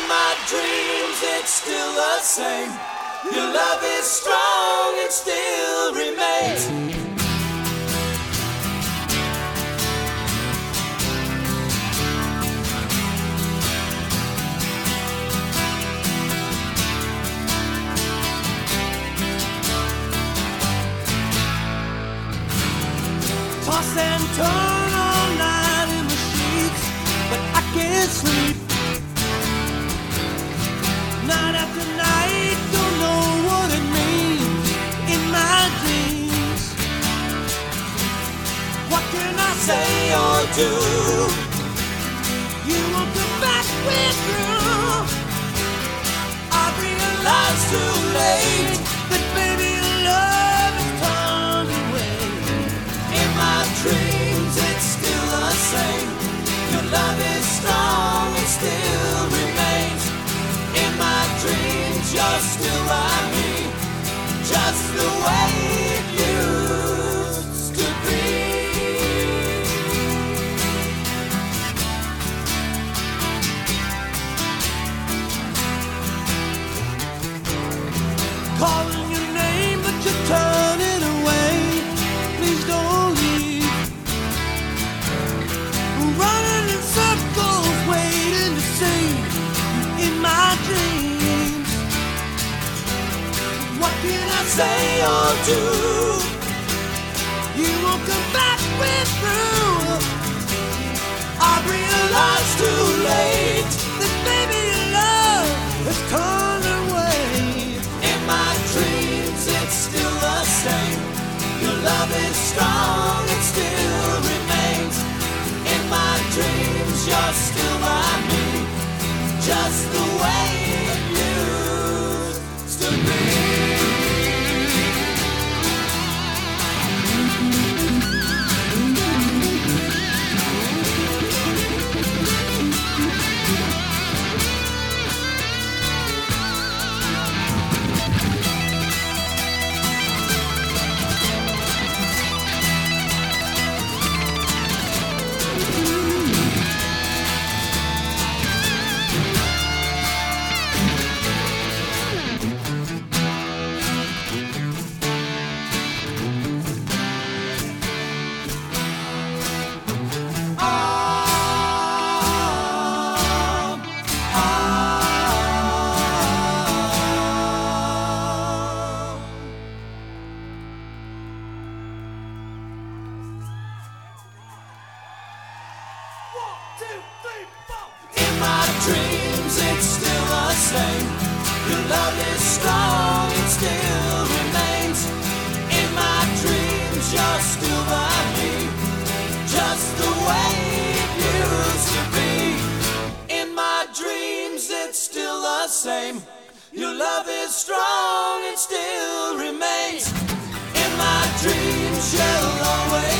my dreams, it's still the same. Your love is strong, it still remains. Toss and turn all night in the sheets, but I can't sleep. Night after night, don't know what it means in my dreams. What can I say or do? You won't come back with you. I realize too late that baby love has turned away. In my dreams, it's still the same. Your love is strong, it still remains. In my dreams, you're still by me, just the way it used to be. Calling your name, but you're turning away. Please don't leave. Running in circles, waiting to see you in my dreams. What can I say or do? You won't come back with through. I realize too late that baby your love has turned away. In my dreams, it's still the same. Your love is strong, it still remains. In my dreams, you're still by me, just the way it used to be. In my dreams, it's still the same. Your love is strong, it still remains. In my dreams, you're still by me, just the way it used to be. In my dreams, it's still the same. Your love is strong, it still remains. In my dreams, you'll always